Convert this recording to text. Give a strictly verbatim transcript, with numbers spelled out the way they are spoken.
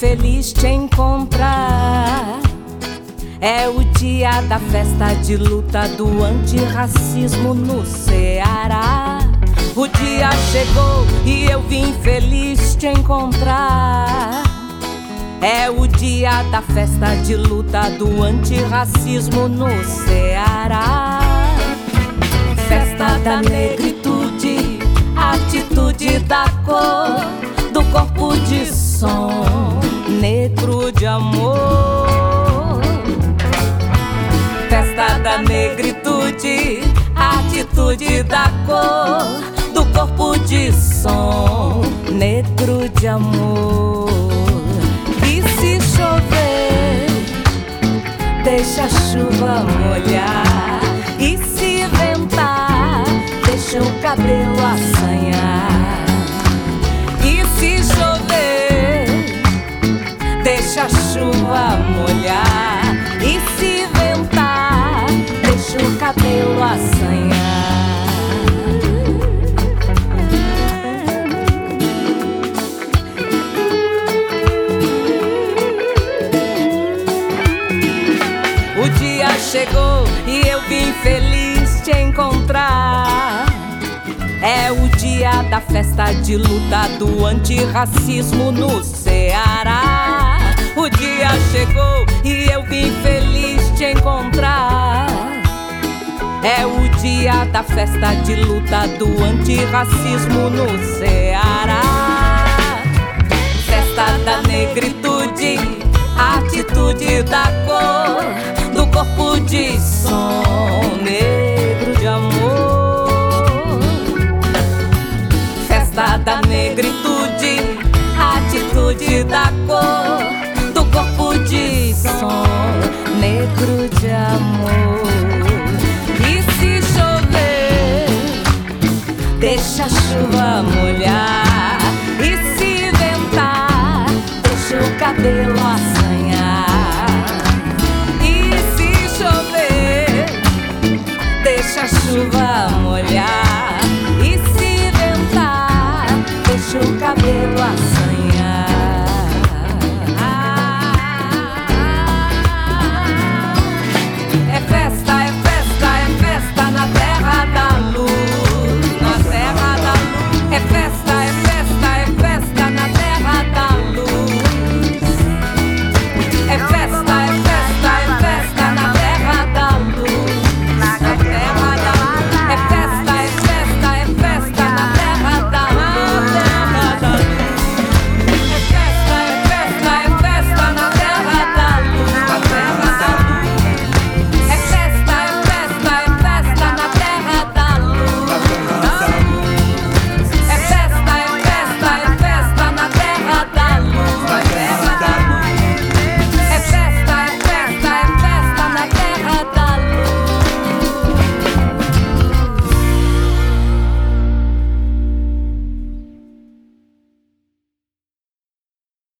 feliz te encontrar. É o dia da festa de luta do antirracismo no Ceará. O dia chegou e eu vim feliz te encontrar. É o dia da festa de luta do antirracismo no Ceará. Festa da negritude, atitude da cor, do corpo de som, negro de amor. Festa da negritude, atitude da cor, do corpo de som, negro de amor. E se chover, deixa a chuva molhar. E se ventar, deixa o cabelo assanhar. E se chover, deixa a chuva molhar. E se ventar, deixa o cabelo assanhar. O dia chegou e eu vim feliz te encontrar. É o dia da festa de luta do antirracismo no Ceará. O dia chegou e eu vim feliz te encontrar. É o dia da festa de luta do antirracismo no Ceará. Festa da negritude, atitude da cor, do corpo de som, negro de amor. Festa da negritude, atitude da cor, do corpo de som, negro de amor. E se chover, deixa a chuva molhar. E se ventar, deixa o cabelo assar.